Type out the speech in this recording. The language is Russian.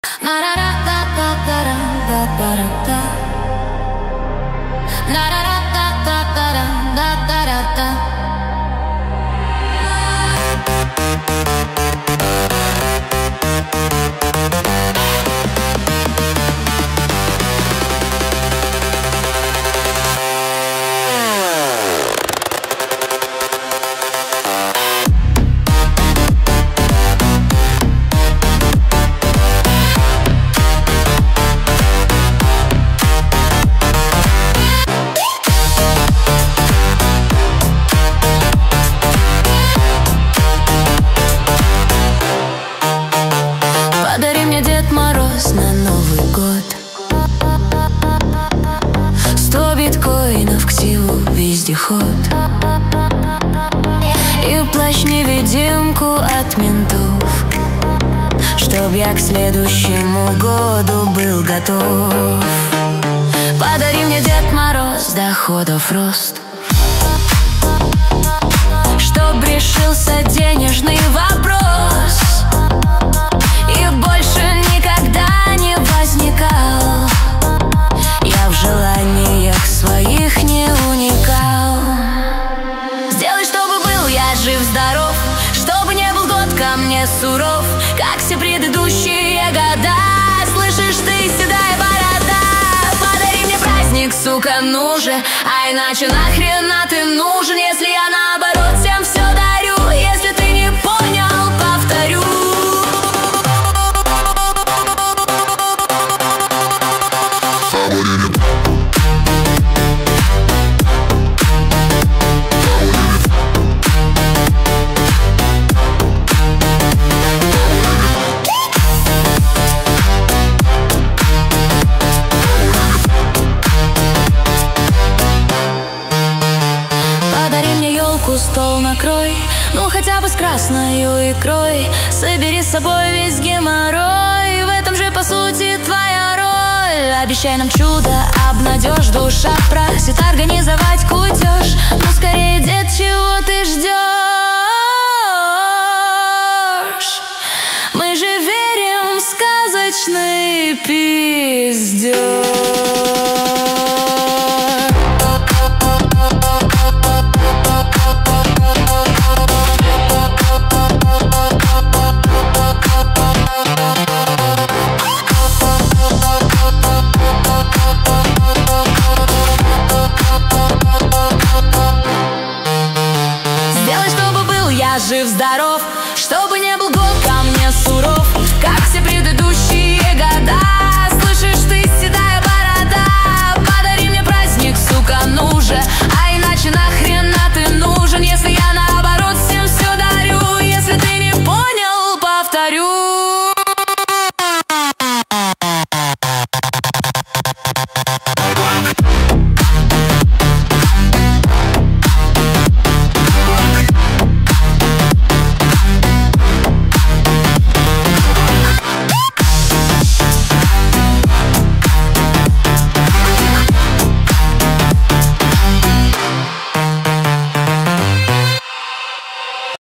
Подари мне, Дед Мороз, на Новый год 100 биткоинов, ктиву, вездеход и плащ-невидимку от ментов, чтоб я к следующему году был готов. Подари мне, Дед Мороз, доходов рост, чтоб решился денежный вопрос и больше никогда не возникал. Я в желаниях своих не уникал. Сделай, чтобы был я жив-здоров, чтобы не был год ко мне суров, как все предыдущие года. Слышишь ты, седая борода? Подари мне праздник, сука, ну же, а иначе нахрена ты нужен, если я наоборот всем все дарю? Если ты не понял, повторю. Стол накрой, ну хотя бы с красною икрой. Собери с собой весь геморрой, в этом же по сути твоя роль. Обещай нам чудо, обнадежь, душа просит организовать кутеж. Ну скорее, дед, чего ты ждешь? Мы же верим в сказочный пиздеж.